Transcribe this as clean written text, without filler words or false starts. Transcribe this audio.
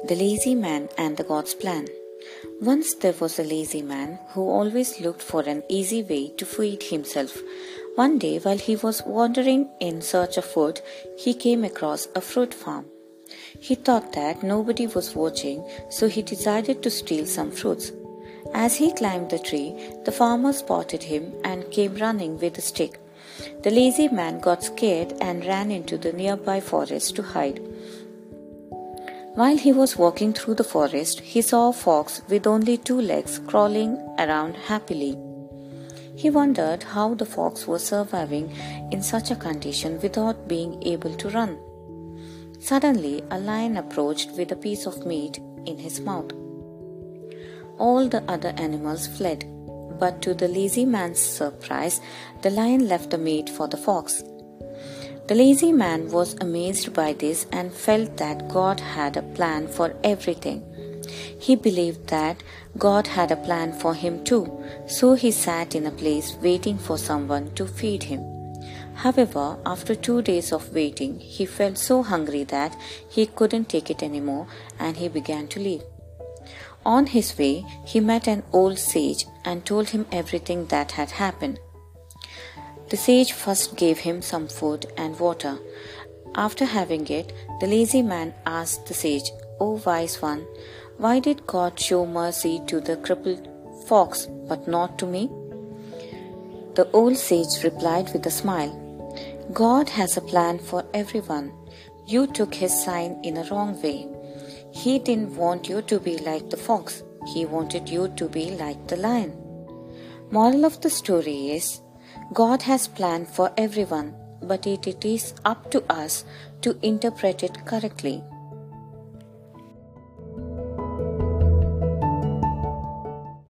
The Lazy Man and the God's Plan. Once there was a lazy man who always looked for an easy way to feed himself. One day, while he was wandering in search of food, he came across a fruit farm. He thought that nobody was watching, so he decided to steal some fruits. As he climbed the tree, the farmer spotted him and came running with a stick. The lazy man got scared and ran into the nearby forest to hide. While he was walking through the forest, he saw a fox with only 2 legs crawling around happily. He wondered how the fox was surviving in such a condition without being able to run. Suddenly, a lion approached with a piece of meat in his mouth. All the other animals fled, but to the lazy man's surprise, the lion left the meat for the fox. The lazy man was amazed by this and felt that God had a plan for everything. He believed that God had a plan for him too, so he sat in a place waiting for someone to feed him. However, after 2 days of waiting, he felt so hungry that he couldn't take it anymore and he began to leave. On his way, he met an old sage and told him everything that had happened. The sage first gave him some food and water. After having it, the lazy man asked the sage, "O wise one, why did God show mercy to the crippled fox but not to me?" The old sage replied with a smile, "God has a plan for everyone. You took his sign in a wrong way. He didn't want you to be like the fox. He wanted you to be like the lion." Moral of the story is, God has planned for everyone, but it is up to us to interpret it correctly.